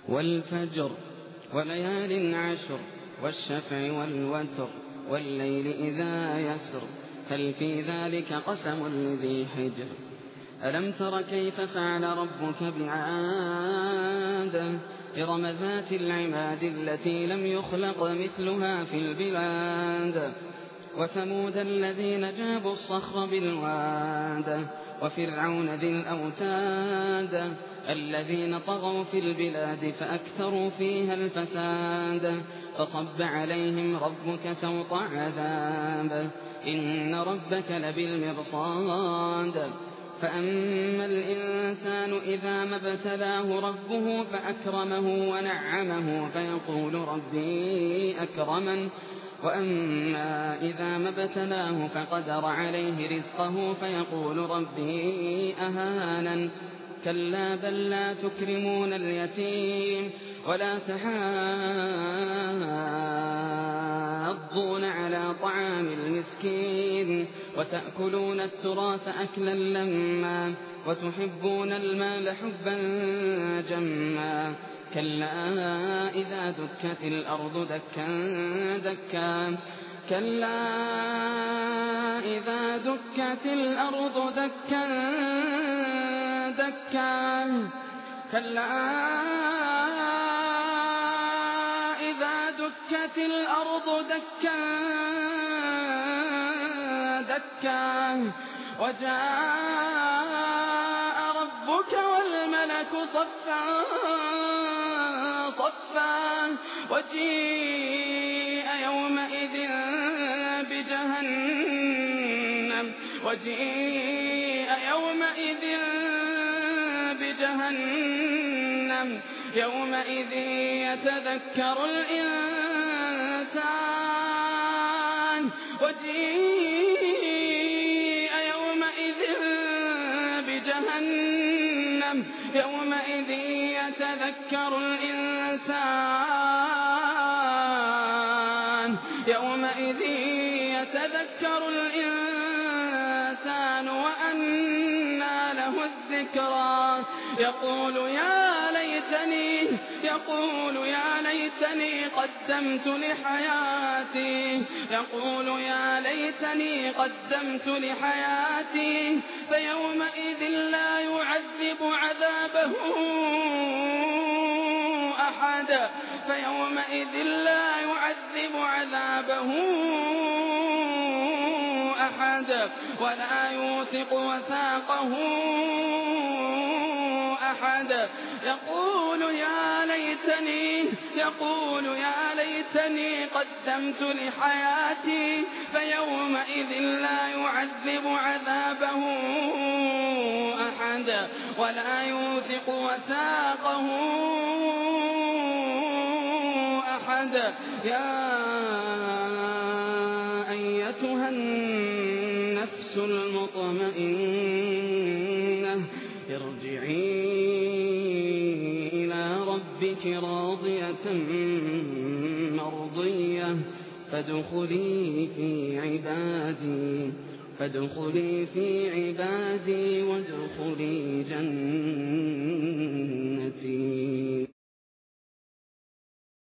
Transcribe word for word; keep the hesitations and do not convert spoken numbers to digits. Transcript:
والفجر وليال عشر والشفع والوتر والليل إذا يسر هل في ذلك قسم لذي حجر ألم تر كيف فعل ربك بعاد إرم ذات العماد التي لم يخلق مثلها في البلاد وثمود الذين جابوا الصخر بالواد وفرعون ذي الأوتاد الذين طغوا في البلاد فأكثروا فيها الفساد فصب عليهم ربك سوط عذاب إن ربك لبالمرصاد فأما الإنسان إذا ما ابتلاه ربه فأكرمه ونعمه فيقول ربي أكرمن وأما إذا ما ابتلاه فقدر عليه رزقه فيقول ربي أهانن كلا بل لا تكرمون اليتيم ولا تحاضون على طعام المسكين وتأكلون التراث أكلا لما وتحبون المال حبا جما كلا إذا دكت الأرض دكا دكا كلا إذا دكت الأرض دكا دكا كلا إذا دكت الأرض دكا دكا وجاء ربك والملك صفا صفا وجيء يومئذ بجهنم وجيء يومئذ بجهنم يومئذ يتذكر الإنسان وجيء يومئذ بجهنم يومئذ يتذكر الإنسان يومئذ يتذكر الإنسان وأنى له الذكرى يقول يا ليتني يقول يا ليتني قدمت لحياتي يقول يا ليتني قدمت لحياتي فيومئذ لا يعذب عذابه أحد فيومئذ لا يعذب عذابه أحد ولا يوثق وثاقه أحد يقول يا ليتني يقول يا ليتني قدمت لحياتي فيومئذ لا يعذب عذابه أحد ولا يوثق وثاقه أحد يا أيتها النفس المطمئنة ارجعي إلى ربك راضية مرضية فادخلي في عبادي فادخلي في عبادي وادخلي جنتي.